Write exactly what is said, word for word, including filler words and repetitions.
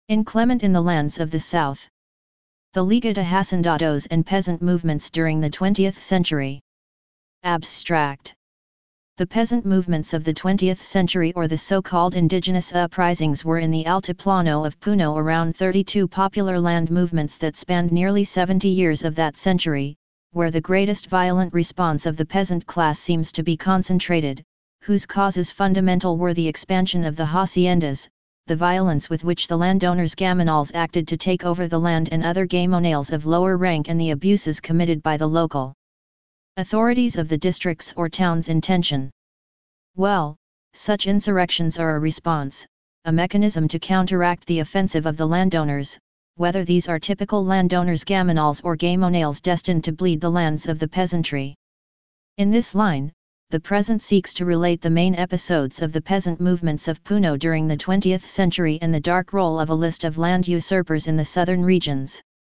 Inclement in the lands of the south. The Liga de Hacendados and peasant movements during the twentieth century. Abstract. The peasant movements of the twentieth century, or the so-called indigenous uprisings, were in the Altiplano of Puno around thirty-two popular land movements that spanned nearly seventy years of that century, where the greatest violent response of the peasant class seems to be concentrated, whose causes fundamental were the expansion of the haciendas, the violence with which the landowners' gamonals acted to take over the land and other gamonales of lower rank, and the abuses committed by the local authorities of the districts or towns in tension. Well, such insurrections are a response, a mechanism to counteract the offensive of the landowners, whether these are typical landowners' gamonals or gamonales destined to bleed the lands of the peasantry. In this line, the present seeks to relate the main episodes of the peasant movements of Puno during the twentieth century and the dark role of a list of land usurpers in the southern regions.